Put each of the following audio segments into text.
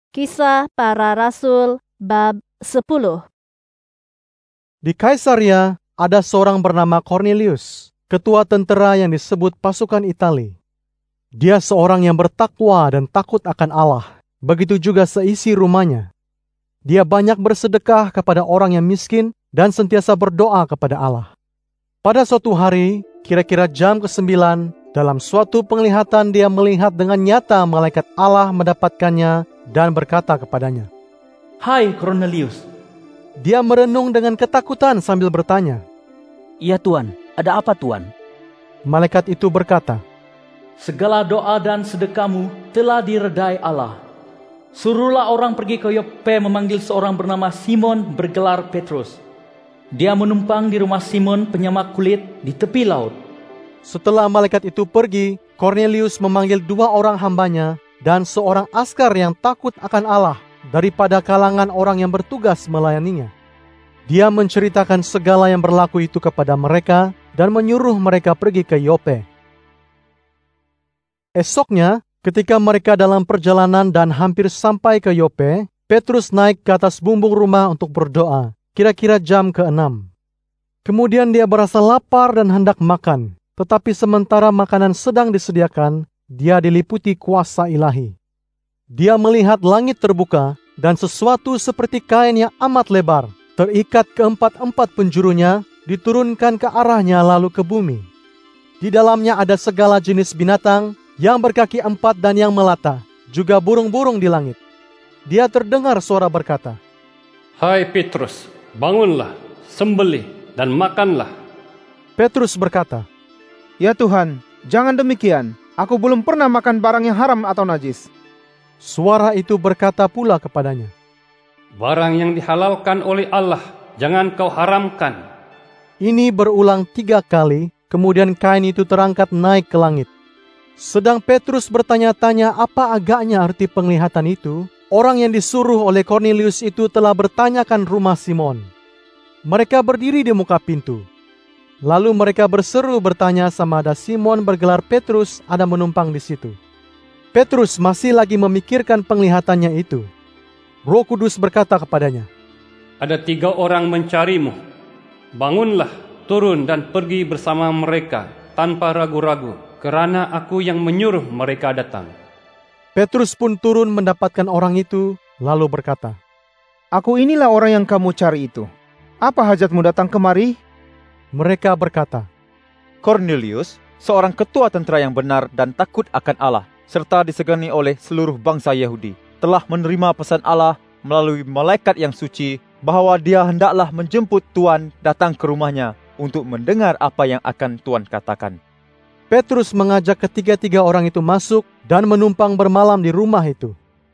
Kisah Para Rasul bab 10. Di Kaisaria ada seorang bernama Cornelius, ketua tentara yang disebut pasukan Itali. Dia seorang yang bertakwa dan takut akan Allah, begitu juga seisi rumahnya. Dia banyak bersedekah kepada orang yang miskin dan sentiasa berdoa kepada Allah. Pada suatu hari, kira-kira jam ke-9, dalam suatu penglihatan dia melihat dengan nyata malaikat Allah mendapatkannya dan berkata kepadanya, "Hai Cornelius." Dia merenung dengan ketakutan sambil bertanya. "Ya Tuan, ada apa Tuan?" Malaikat itu berkata, "Segala doa dan sedekahmu telah diredai Allah. Suruhlah orang pergi ke Yope memanggil seorang bernama Simon bergelar Petrus. Dia menumpang di rumah Simon penyamak kulit di tepi laut." Setelah malaikat itu pergi, Cornelius memanggil 2 orang hambanya dan seorang askar yang takut akan Allah daripada kalangan orang yang bertugas melayaninya. Dia menceritakan segala yang berlaku itu kepada mereka dan menyuruh mereka pergi ke Yope. Esoknya, ketika mereka dalam perjalanan dan hampir sampai ke Yope, Petrus naik ke atas bumbung rumah untuk berdoa, kira-kira jam ke-6. Kemudian dia berasa lapar dan hendak makan, tetapi sementara makanan sedang disediakan, dia diliputi kuasa ilahi. Dia melihat langit terbuka dan sesuatu seperti kain yang amat lebar, terikat keempat-empat penjurunya, diturunkan ke arahnya lalu ke bumi. Di dalamnya ada segala jenis binatang yang berkaki 4 dan yang melata, juga burung-burung di langit. Dia terdengar suara berkata, "Hai Petrus, bangunlah, sembelih dan makanlah." Petrus berkata, "Ya Tuhan, jangan demikian. Aku belum pernah makan barang yang haram atau najis." Suara itu berkata pula kepadanya, "Barang yang dihalalkan oleh Allah, jangan kau haramkan." Ini berulang 3 kali, kemudian kain itu terangkat naik ke langit. Sedang Petrus bertanya-tanya apa agaknya arti penglihatan itu, orang yang disuruh oleh Cornelius itu telah bertanyakan rumah Simon. Mereka berdiri di muka pintu. Lalu mereka berseru bertanya sama ada Simon bergelar Petrus ada menumpang di situ. Petrus masih lagi memikirkan penglihatannya itu. Roh Kudus berkata kepadanya, "Ada 3 orang mencarimu. Bangunlah, turun dan pergi bersama mereka tanpa ragu-ragu, kerana aku yang menyuruh mereka datang." Petrus pun turun mendapatkan orang itu, lalu berkata, "Aku inilah orang yang kamu cari itu. Apa hajatmu datang kemari?" Mereka berkata, "Cornelius, seorang ketua tentara yang benar dan takut akan Allah, serta disegani oleh seluruh bangsa Yahudi, telah menerima pesan Allah melalui malaikat yang suci bahwa dia hendaklah menjemput Tuan datang ke rumahnya untuk mendengar apa yang akan Tuan katakan." Petrus mengajak ketiga-tiga orang itu masuk dan menumpang bermalam di rumah itu.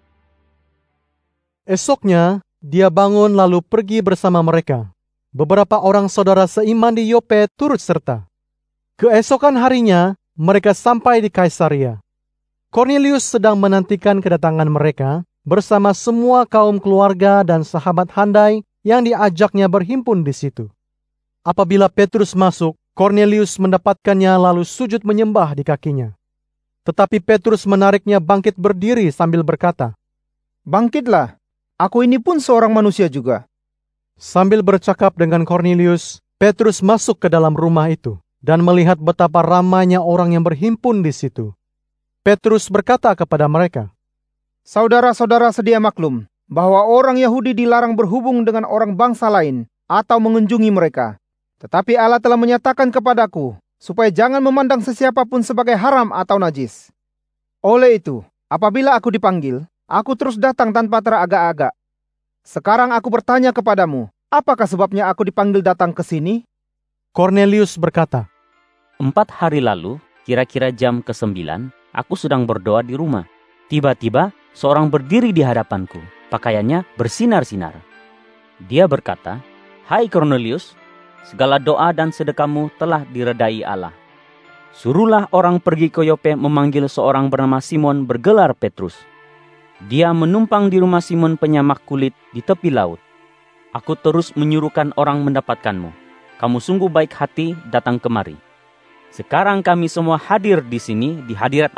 Esoknya, dia bangun lalu pergi bersama mereka. Beberapa orang saudara seiman di Yope turut serta. Keesokan harinya, mereka sampai di Kaisaria. Cornelius sedang menantikan kedatangan mereka bersama semua kaum keluarga dan sahabat handai yang diajaknya berhimpun di situ. Apabila Petrus masuk, Cornelius mendapatkannya lalu sujud menyembah di kakinya. Tetapi Petrus menariknya bangkit berdiri sambil berkata, "Bangkitlah, aku ini pun seorang manusia juga." Sambil bercakap dengan Cornelius, Petrus masuk ke dalam rumah itu dan melihat betapa ramainya orang yang berhimpun di situ. Petrus berkata kepada mereka, "Saudara-saudara sedia maklum bahwa orang Yahudi dilarang berhubung dengan orang bangsa lain atau mengunjungi mereka. Tetapi Allah telah menyatakan kepadaku supaya jangan memandang sesiapapun sebagai haram atau najis. Oleh itu, apabila aku dipanggil, aku terus datang tanpa teragak-agak. Sekarang aku bertanya kepadamu, apakah sebabnya aku dipanggil datang ke sini?" Cornelius berkata, 4 hari lalu, kira-kira jam ke-9, aku sedang berdoa di rumah. Tiba-tiba, seorang berdiri di hadapanku, pakaiannya bersinar-sinar. Dia berkata, "Hai Cornelius, segala doa dan sedekahmu telah diredai Allah. Suruhlah orang pergi ke Yope memanggil seorang bernama Simon bergelar Petrus. Dia menumpang di rumah Simon penyamak kulit di tepi laut. Aku terus menyuruhkan orang mendapatkanmu. Kamu sungguh baik hati datang kemari. Sekarang kami semua hadir di sini di hadirat Allah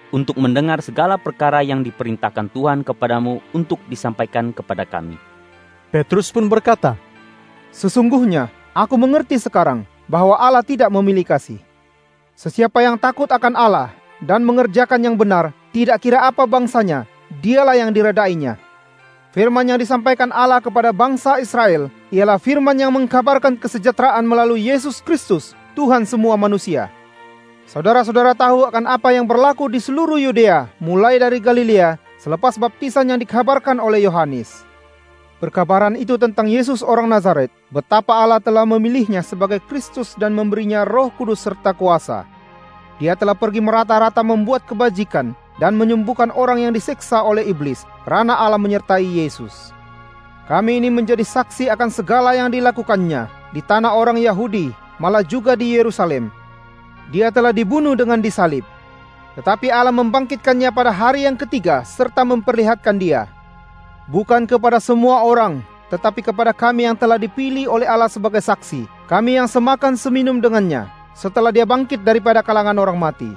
untuk mendengar segala perkara yang diperintahkan Tuhan kepadamu untuk disampaikan kepada kami." Petrus pun berkata, "Sesungguhnya aku mengerti sekarang bahwa Allah tidak memilih kasih. Sesiapa yang takut akan Allah dan mengerjakan yang benar, tidak kira apa bangsanya, dialah yang diredainya. Firman yang disampaikan Allah kepada bangsa Israel ialah firman yang mengkabarkan kesejahteraan melalui Yesus Kristus, Tuhan semua manusia. Saudara-saudara tahu akan apa yang berlaku di seluruh Yudea, mulai dari Galilea, selepas baptisan yang dikabarkan oleh Yohanes. Perkabaran itu tentang Yesus orang Nazaret, betapa Allah telah memilihnya sebagai Kristus dan memberinya Roh Kudus serta kuasa. Dia telah pergi merata-rata membuat kebajikan dan menyembuhkan orang yang disiksa oleh iblis, karena Allah menyertai Yesus. Kami ini menjadi saksi akan segala yang dilakukannya di tanah orang Yahudi, malah juga di Yerusalem. Dia telah dibunuh dengan disalib, tetapi Allah membangkitkannya pada hari yang ketiga serta memperlihatkan dia. Bukan kepada semua orang, tetapi kepada kami yang telah dipilih oleh Allah sebagai saksi, kami yang semakan seminum dengannya, setelah dia bangkit daripada kalangan orang mati.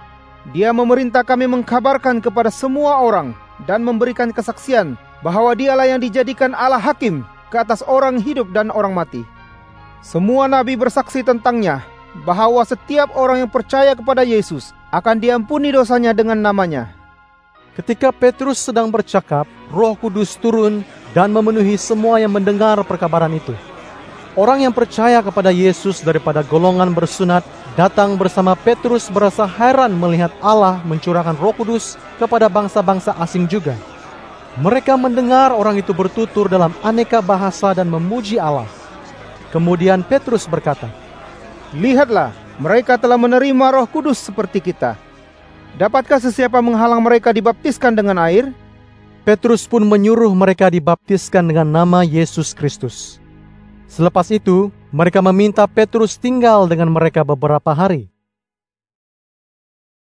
Dia memerintah kami mengkabarkan kepada semua orang dan memberikan kesaksian bahwa dialah yang dijadikan Allah hakim ke atas orang hidup dan orang mati. Semua nabi bersaksi tentangnya, bahwa setiap orang yang percaya kepada Yesus akan diampuni dosanya dengan namanya." Ketika Petrus sedang bercakap, Roh Kudus turun dan memenuhi semua yang mendengar perkabaran itu. Orang yang percaya kepada Yesus daripada golongan bersunat datang bersama Petrus berasa heran melihat Allah mencurahkan Roh Kudus kepada bangsa-bangsa asing juga. Mereka mendengar orang itu bertutur dalam aneka bahasa dan memuji Allah. Kemudian Petrus berkata, "Lihatlah, mereka telah menerima Roh Kudus seperti kita. Dapatkah sesiapa menghalang mereka dibaptiskan dengan air?" Petrus pun menyuruh mereka dibaptiskan dengan nama Yesus Kristus. Selepas itu, mereka meminta Petrus tinggal dengan mereka beberapa hari.